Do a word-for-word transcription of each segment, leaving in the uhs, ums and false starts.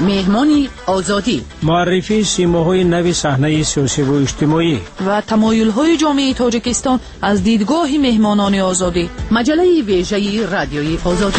مهمانی آزادی، معرفی سیماهای نو صحنه سیاسی و اجتماعی و تمایل‌های جامعه تاجیکستان از دیدگاه مهمانان آزادی. مجله ویژه رادیوی آزادی.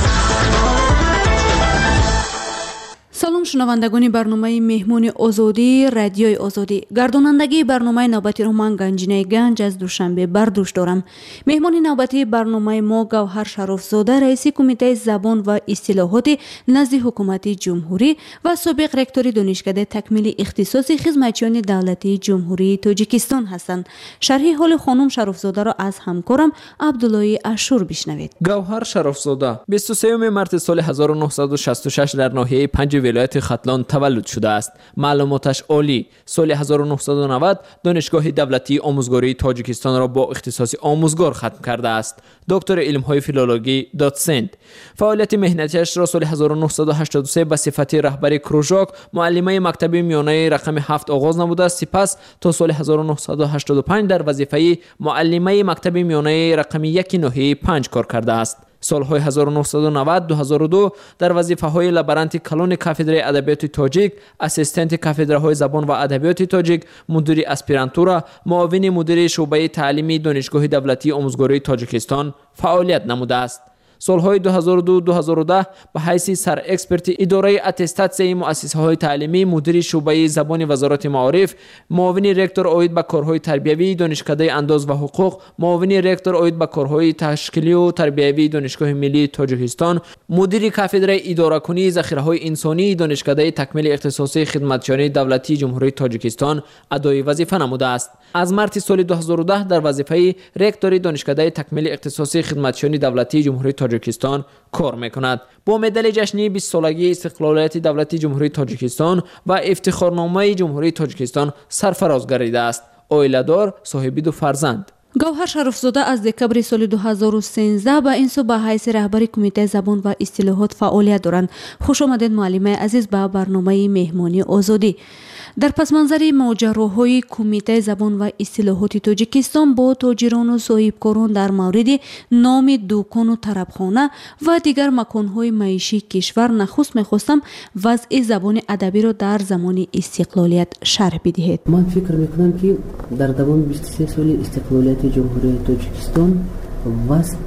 سلام شنوندگان برنامه مهمون آزادی رادیوی آزادی. گردانندگی برنامه نوبتی رو من گنجینه گنج از دوشنبه بر دوش دارم. مهمان نوبتی برنامه ما گوهر شرافزاده رئیس کمیته زبان و اصطلاحات نزد حکومت جمهوری و سابق رکتور دانشکده تکمیل اختصاصی خدمتیان دولتی جمهوری تاجیکستان هستند. شرح حال خانم شرافزاده را از همکارم عبدالله اشور بشنوید. گوهر شرافزاده بیست و سوم مارس سال هزار و نهصد و شصت و شش در ناحیه پنج ولایت ختلان تولد شده است. معلوماتش عالی. سال هزار و نهصد و نود دانشگاه دولتی آموزگاری تاجیکستان را با اختصاص آموزگار ختم کرده است. دکتر علم‌های فیلولوژی داتسنت. فعالیت مهنتیش را سال هزار و نهصد و هشتاد و سه به صفت رهبر کروژاک معلمه مکتب میانه رقم هفت آغاز نموده است. سپس تا سال هزار و نهصد و هشتاد و پنج در وظیفه معلمه مکتب میانه رقم یک ناحیه پنج کار کرده است. سالهای هزار و نهصد و نود تا دو هزار و دو در وظیفه‌های لابرانت کلون کافدره ادبیات تاجیک، اسیستنت کافدره‌های زبان و ادبیات تاجیک، مدیر اسپیرانتورا، معاون مدیر شعبه تعلیمی دانشگاه دولتی آموزگاری تاجیکستان فعالیت نموده است. سالهای دو هزار و دو تا دو هزار و ده به حیث سر اکسپرت اداره اتستاتسی مؤسسه‌های تعلیمی، مدیر شعبه زبان وزارت معارف، معاون رکتور عاید به کارهای تربیوی دانشکده انداز و حقوق، معاون رکتور عاید به کارهای تشکیلی و تربیوی دانشگاه ملی تاجیکستان، مدیر کافدره اداره کنی ذخیره‌های انسانی دانشکده تکمیل اختصاصی خدمتیان دولتی جمهوری تاجیکستان ادای وظیفه نموده است. از مارس سال دو هزار و ده در وظیفه رکتور دانشکده تکمیل اختصاصی خدمتیان دولتی جمهوری تاجیکستان کار میکند. با مدال جشنی بیست سالگی استقلالیت دولتی جمهوری تاجیکستان و افتخارنامه جمهوری تاجیکستان سرفراز گردیده است. عائله‌دار، صاحب دو فرزند. گوهر شرافزاده از دکبر سال دو هزار و سیزده به این سو به حیث رهبر کمیته زبان و اصطلاحات فعالیت دارند. خوش آمدید معلم عزیز به برنامه مهمانی آزادی. در پس منظر ماجراهای کمیته زبان و اصطلاحات تاجیکستان با تاجران و صاحبکاران در مورد نام دکان و طربخانه و دیگر مکانهای معیشی کشور نخست میخواستم وضع زبان ادبی را در زمان استقلالیت شرح بدهید. من فکر میکنم که در دوام بیست و سه سال استقلالیت جمهوری تاجیکستان وضع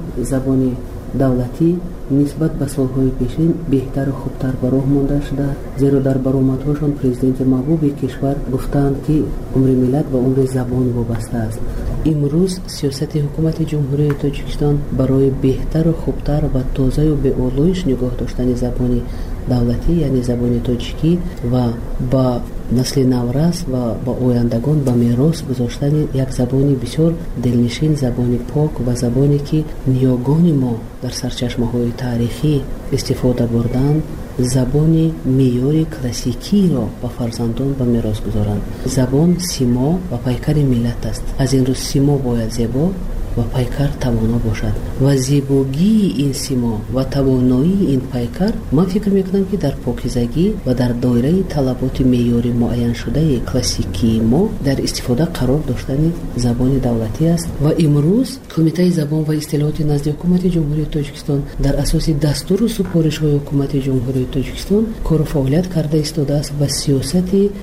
زبان دولتی نسبت به سالهای پیشین بهتر و خوبتر به راه مانده شده، زیرا در برآمدهاشان پرزیدنت محبوب کشور گفتند که عمر ملت و عمر زبان وابسته است. امروز سیاست حکومت جمهوری تاجیکستان برای بهتر و خوبتر و تازه و به اولویش نگاه داشتن زبان دولتی یعنی زبان تاجیکی و با نسل نورس و با آیندگان به میراث گذاشتن یک زبانی بسیار دلنشین، زبانی پاک و زبانی که نیاگان ما در سرچشمه های تاریخی استفاده بردند، زبان معیار کلاسیکی را به فرزندان به میراث گذارند. زبان سیما و پیکر ملت است. از این رو سیما باید زیبا و پیکر توانا باشد و زیبایی این سیما و توانایی این پیکر من فکر میکنم که در پاکیزگی و در دایره طلبات معیاری معین شده کلاسیکی ما در استفاده قرار داشتن زبان دولتی است و امروز کمیته زبان و اصطلاحات نزد حکومت جمهوری تاجیکستان در اساس دستور و سپارش های حکومت جمهوری تاجیکستان کار و فعالیت کرده ایستاده است و سیاست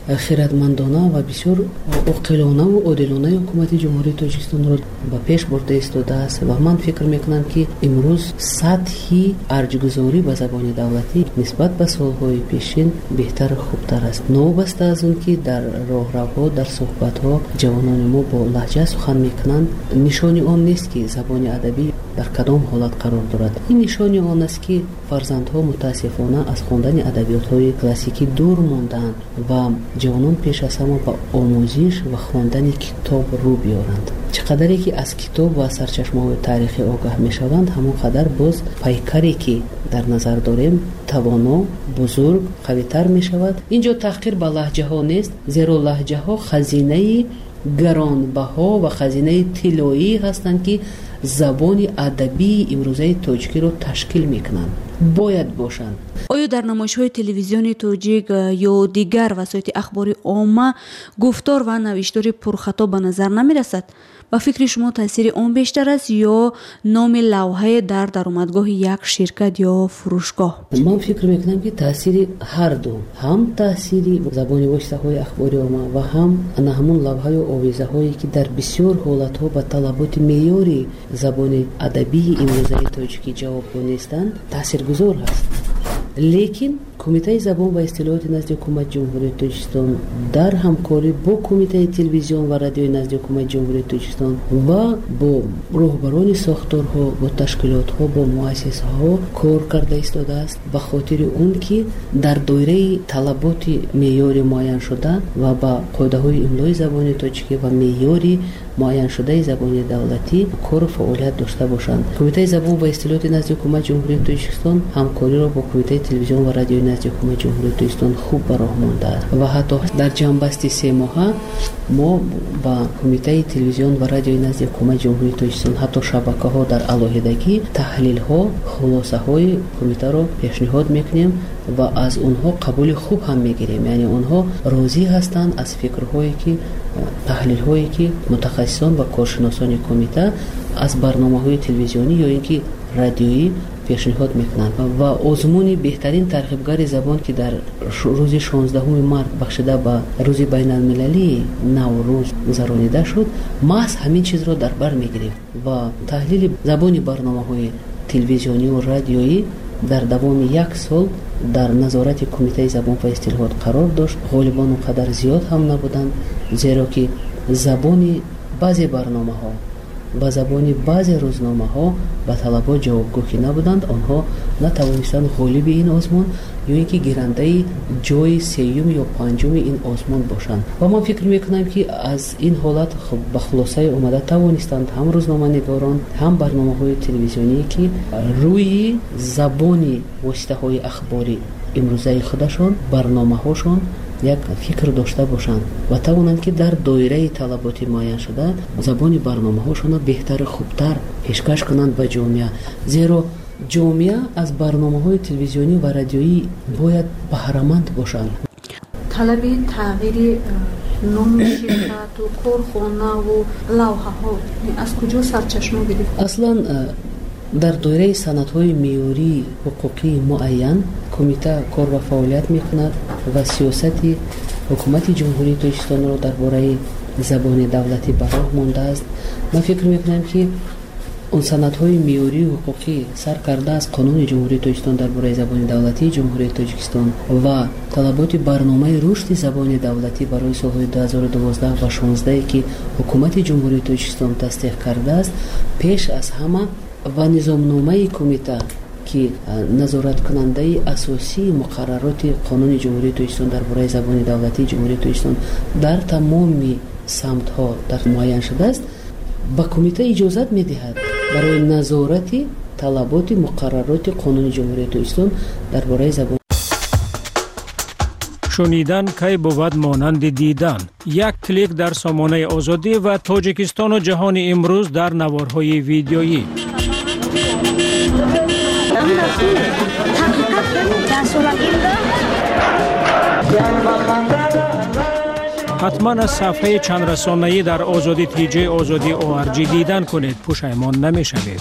خردمندانه و بسیار عاقلانه و عادلانه حکومت جمهوری تاجیکستان را به پیش برده ایستاده است و من فکر میکنم که امروز سطحی ارجگذاری به زبان دولتی نسبت به سالهای پیشین بهتر و خوبتر است. نوبسته از اون که در راهروها در صحبت‌ها جوانان ما با لهجه سخن میکنند، نشانی آن نیست که زبان ادبی در کدام حالت قرار دارد. این نشانی آن است که فرزندها متاسفانه از خواندن ادبیات‌های کلاسیکی دور ماندند و جوانان پیش از همه به آموزش و خواندن کتاب رو بیارند. چقدری که از کتاب و سرچشمه‌های تاریخی آگاه میشوند، همون قدر باز پیکری که در نظر داریم توانا، بزرگ، قوی‌تر میشود. اینجا تحقیر به لهجه ها نیست، زیرا لهجه ها خزینه گرانبها و خزینه طلایی هستند که زبان ادبی امروزه تاجیکی رو تشکیل میکنند. باید باشند. آیا در نمایش‌های تلویزیونی توجیک یا دیگر وسایل اخباری عامه گفتار و نوشتار پرخطا به نظر نمی‌رسد؟ با فکر شما تاثیر آن بیشتر است یا نام لوحه در درآمدگاه یک شرکت یا فروشگاه؟ من فکر میکنم که تاثیر هر دو، هم تاثیر زبان واسطه‌های اخباری عامه و هم همون لوحه و آویزه هایی که در بسیار حالت‌ها به طلبات معیاری زبان ادبی امروزی تاجیکی جواب نیستند تاثیرگذار هست. لیکن کمیته زبان و اصطلاحات نزد حکومت جمهوری تاجیکستان در همکاری با کمیته تلویزیون و رادیوی نزد حکومت جمهوری تاجیکستان و با راهبران ساختارها، با تشکیلات‌ها، با مؤسسه‌ها کار کرده ایستاده است به خاطر اون که در دایره طلبات معیار معین شده و با قاعده‌های املای زبان تاجیکی و معیاری معین شده زبان دولتی کار و فعالیت داشته باشند. کمیته زبان و اصطلاحات نزد حکومت جمهوری تاجیکستان همکاری را با کمیته تلویزیون و رادیوی نزد حکومت جمهوری تاجیکستان خوب به راه مانده است و حتی در جنبستی سه ماهه ما با کمیته تلویزیون و رادیوی نزد حکومت جمهوری تاجیکستان حتی شبکه‌ها در علاهیدگی تحلیل‌ها، خلاصه‌های کمیته را پیشنهاد می‌کنیم و از اونها قبول خوب هم می‌گیریم. یعنی اونها راضی هستند از فکرهایی که تحلیل‌هایی که متخصصان و کارشناسان کمیته از برنامه‌های تلویزیونی یا اینکه رادیویی پیشنهاد میکنند و آزمون بهترین ترغیبگر زبان که در روز شانزدهم مارس بخشیده به روز بین المللی نوروز گذرانیده شد، محض همین چیز را در بر میگیریم و تحلیل زبان برنامه‌های تلویزیونی و رادیویی در دوام یک سال در نظارت کمیته زبان و اصطلاحات قرار داشت. غالبا اونقدر زیاد هم نبودند زیرا که زبان بعضی برنامه‌ها با زبان بعضی روزنامه‌ها به طلبات جوابگوی نبودند، آنها نتوانستند غالب این آزمون یا اینکه گیرنده جای سیوم یا پنجم این آزمون باشند و من فکر میکنم که از این حالت به خلاصه اومده توانستند هم روزنامه‌نگاران هم برنامه‌های تلویزیونی که روی زبان واسطه‌های اخباری امروزه خودشان برنامه‌هاشون یک فکر داشته باشند و توانند که در دایره طلبات معین شده زبان برنامه‌هاشون بهتر خوبتر پیشکش کنند به جامعه، زیرا جامعه از برنامه‌های تلویزیونی و رادیویی باید بهره‌مند باشند. طلب تغییر نام شرکت و کارخانه و لوحه‌ها از کجا سرچشمه گرفت؟ اصلا در دایره سندهای معیاری حقوقی معین کمیته کار و فعالیت میکند و سیاست حکومت جمهوری تاجیکستان را درباره زبان دولتی به راه مانده است. من فکر میکنم که اون سندهای معیاری حقوقی سر کرده از قانون جمهوری تاجیکستان درباره زبان دولتی جمهوری تاجیکستان و طلبات برنامه رشد زبان دولتی برای سالهای دو هزار و دوازده و شانزده که حکومت جمهوری تاجیکستان تصدیق کرده است، پیش از همه و نظامنامه کمیته که نظارت کننده اساسی مقررات قانون جمهوری تاجیکستان درباره زبان دولتی جمهوری تاجیکستان در تمام سمت‌ها در معین شده است، با کمیته اجازت می‌دهد برای نظارت طلبات مقررات قانون جمهوری تاجیکستان درباره زبان. شنیدن کی بود مانند دیدن. یک کلیک در سامانه آزادی و تاجیکستان و جهان امروز در نوارهای ویدیویی. حتما از صفحه چند رسانه‌ای در آزادی تیجی آزادی او ار جی دیدن کنید، پشیمان نمی‌شوید.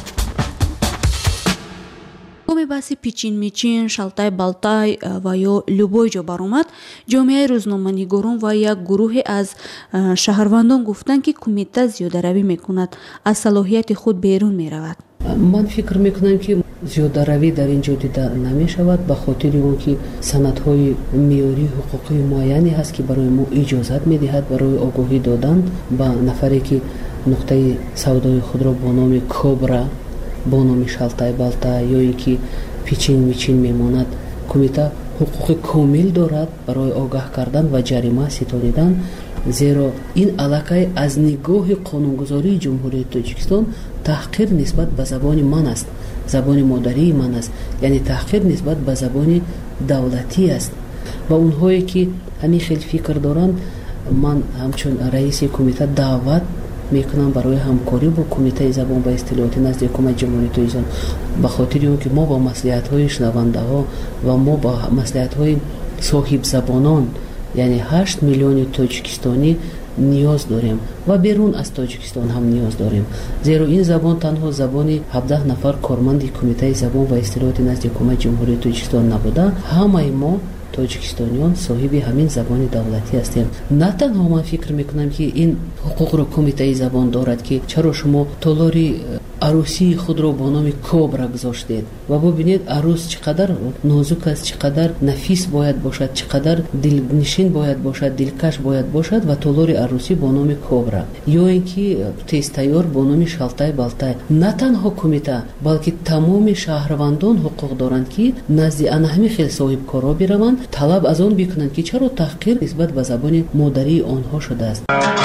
گامی بحث پیچین میچین، شالتای بالتای و یا لوبای جا برآمد، جامعه روزنامه‌نگاران و یک گروه از شهروندان گفتند که کمیته زیاده روی میکند، از صلاحیت خود بیرون میرود. من فکر میکنم که زیاده روی در اینجا دیده نمی شود به خاطر اون که سندهای معیاری حقوقی معینی هست که برای ما اجازت میدهد برای آگاهی دادن به نفری که نقطه سودای خود را با نام کبرا، با نام شالتای بالتای یا اینکه پیچین میچین میماند، کمیته حقوق کامل دارد برای آگاه کردن و جریمه ستانیدن، زیرا این علاقه از نگاه قانونگذاری جمهوری تاجیکستان تحقیر نسبت به زبان من است، زبان مادری من است، یعنی تحقیر نسبت به زبان دولتی است و اونهایی که همین خیلی فکر دارند، من همچون رئیس کمیته دعوت мекунам барои ҳамкорӣ бо кумитаи забон ва истилоҳоти назди ҳукумати ҷумҳурии тоҷикистон, ба хотири он ки мо ба маслиҳатҳои шунавандаҳо ва мо ба маслиҳатҳои соҳибзабонон, яъне ҳашт миллиони тоҷикистонӣ ниёз дорем ва берун аз Тоҷикистон ҳам ниёз дорем, зеро ин забон танҳо забони ҳабдаҳ нафар корманди кумитаи забон ва истилоҳоти назди ҳукумати ҷумҳурии Тоҷикистон набуда, ҳамаи мо тоҷикистониён соҳиби ҳамин забони давлатӣ ҳастем. На танҳо ман фикр мекунам ки ин ҳуқуқро кумитаи забон дорад ки чаро шумо толори арӯсии худро бо номи Кобра гузоштед ва бубинед арӯс чӣ қадар нозук аст, чӣ қадар нафис бояд бошад, чӣ қадар дилнишин бояд бошад, дилкаш бояд бошад ва толори арӯсӣ бо номи Кобра, ё ин ки тезтайёр бо номи Шалтай Балтай. На танҳо кумита, балки тамоми шаҳрвандон ҳуқуқ доранд ки назди ана ҳамин хел соҳибкорҳо бираванд, талаб аз он бикунанд ки чаро таҳқир нисбат ба забони модарии онҳо шудааст.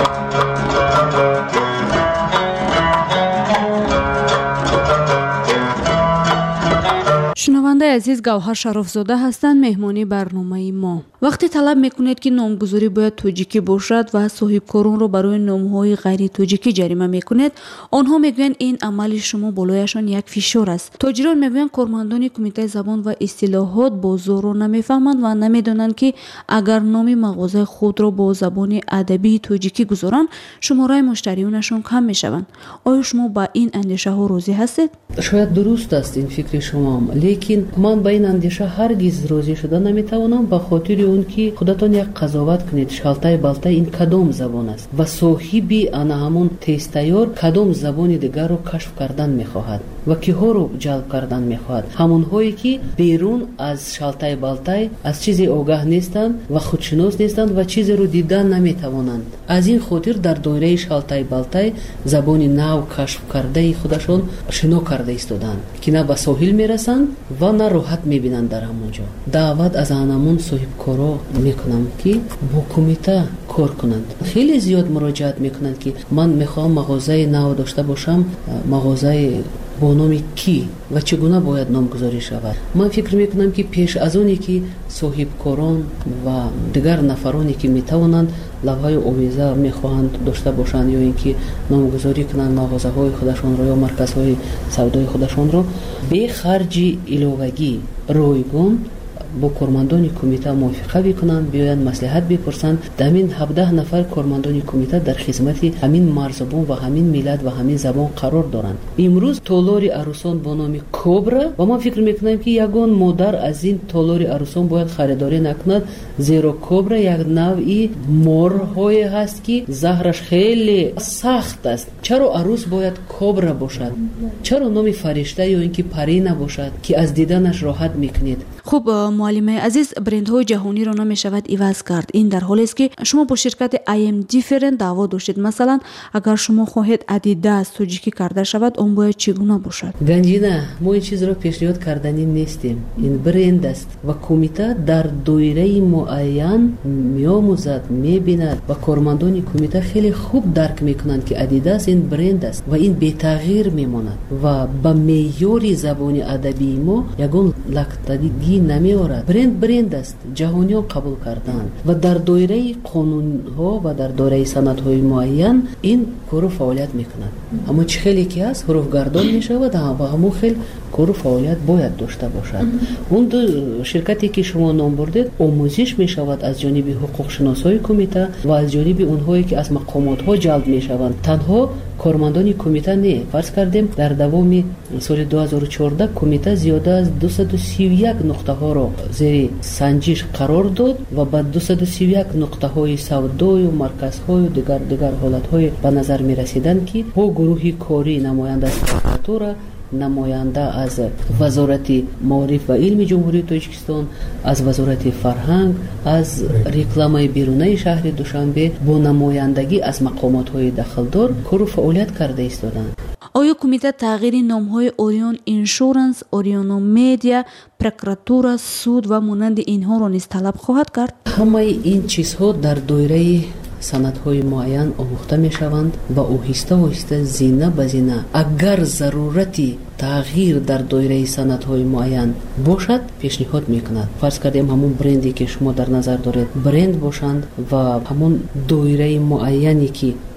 шунавандаи азиз, Гавҳар Шарофзода ҳастанд меҳмони барномаи мо. вақте талаб мекунед ки номгузорӣ бояд тоҷикӣ бошад ва соҳибкоронро барои номҳои ғайри тоҷикӣ ҷарима мекунед, онҳо мегӯянд ин амали шумо болояшон як фишор аст. тоҷирон мегӯянд кормандони кумитаи забон ва истилоҳот бозорро намефаҳманд ва намедонанд ки агар номи мағозаи худро бо забони адабии тоҷикӣ гузоранд, шумораи муштариёнашон кам мешаванд. оё шумо ба ин андешаҳо розӣ ҳастед? шояд дуруст аст ин фикри шумо, лекин ман ба ин андеша ҳаргиз розӣ шуда наметавонам, ба хотири он ки худатон як қазоват кунед, Шалтай Балтай ин кадом забон аст ва соҳиби ана ҳамон тезтайёр кадом забони дигарро кашф кардан мехоҳад ва киҳоро ҷалб кардан мехоҳад. ҳамонҳое ки берун аз Шалтай Балтай аз чизе огаҳ нестанд ва худшинос нестанд ва чизеро дидан наметавонанд. аз ин хотир дар доираи Шалтай Балтай забони нав кашф кардаи худашон шино карда истоданд ки на ба соҳил мерасанд ва на роҳат мебинанд дар ҳамонҷо. даъват аз анамон соҳибкоро мекунам ки бо кумита кор кунанд. хеле зиёд муроҷиат мекунанд ки ман мехоҳам мағозаи нав дошта бошам, мағозаи бо номи кӣ ва чӣ гуна бояд номгузорӣ шавад. ман фикр мекунам ки пеш аз оне ки соҳибкорон ва дигар нафароне ки метавонанд лавҳаи овеза мехоҳанд дошта бошанд ё ин ки номгузорӣ кунанд мағозаҳои худашонро ё марказҳои савдои худашонро бе харҷи иловагӣ ройгон бо кормандони кумита мувофиқа бикунанд, биёянд маслиҳат бипурсанд. ҳамин ҳабдаҳ нафар кормандони кумита дар хизмати ҳамин марзабон ва ҳамин миллат ва ҳамин забон қарор доранд. имрӯз толори арӯсон бо номи Кобра ва ман фикр мекунам ки ягон модар аз ин толори арӯсон бояд харидорӣ накунад, зеро Кобра як навъи морҳое ҳаст ки заҳраш хеле сахт аст. чаро арӯс бояд Кобра бошад? чаро номи фаришта ё ин ки парӣ набошад ки аз диданаш роҳат мекунед? хуб муаллимаи азиз, брендҳои ҷаҳониро намешавад иваз кард. ин дар ҳолест ки шумо бо ширкати ай эм Different даъво доштед. масалан, агар шумо хоҳед Adidas тоҷикӣ карда шавад, он бояд чӣ гуна бошад? ганҷина, мо ин чизро пешниҳод карданӣ нестем. ин бренд аст ва кумита дар доираи муайян меомӯзад, мебинад ва кормандони кумита хеле хуб дарк мекунанд ки Adidas ин бренд аст ва ин бетағйир мемонад ва ба меъёри забони адабии мо ягон лактагӣ намеорад. бренд бренд аст, ҷаҳониён қабул кардаанд ва дар доираи қонунҳо ва дар доираи санадҳои муайян ин кору фаъолият мекунад. аммо чӣ хеле ки аст ҳуруфгардон мешавад ва ҳамон хел кору фаъолият бояд дошта бошад. он ду ширкате ки шумо ном бурдед омӯзиш мешавад аз ҷониби ҳуқуқшиносҳои кумита ва аз ҷониби онҳое ки аз мақомотҳо ҷалб мешаванд. танҳо кормандони кумита не. фарз кардем дар давоми соли ду ҳазору чордаҳ кумита зиёда аз дусаду сию як нуқтаҳоро зери санҷиш қарор дод ва ба дусаду сию як нуқтаҳои савдою марказҳою дигар дигар ҳолатҳое ба назар мерасиданд ки бо гурӯҳи корӣ намоянда аз прокуратура, намоянда аз вазорати маориф ва илми ҷумҳурии Тоҷикистон, аз вазорати фарҳанг, аз рекламаи берунаи шаҳри Душанбе бо намояндагӣ аз мақомотҳои дахлдор кору фаъолият карда истоданд. оё кумита тағйири номҳои Orion Insurance, Oriono Media, прокуратура, суд ва монанди инҳоро низ талаб хоҳад кард? ҳамаи ин чизҳо дар доираи санадҳои муайян омӯхта мешаванд ва оҳиста оҳиста зина ба зина агар зарурати тағйир дар доираи санадҳои муайян бошад пешниҳод мекунад. фарз кардем ҳамон бренде ки шумо дар назар доред бренд бошанд ва ҳамон доираи муайяне ки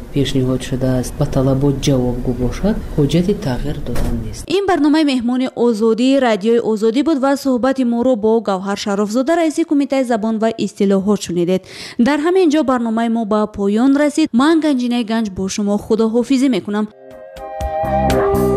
пешниҳод шудааст ба талабот ҷавобгӯ бошад, ҳоҷати тағйир додан нест. ин барномаи меҳмони озодии радиои озодӣ буд ва суҳбати моро бо гавҳар шарофзода раиси кумитаи забон ва истилоҳот шунидед. дар ҳамин ҷо барномаи мо ба поён расид. ман Ганҷинаи Ганҷ бо шумо худоҳофизӣ мекунам.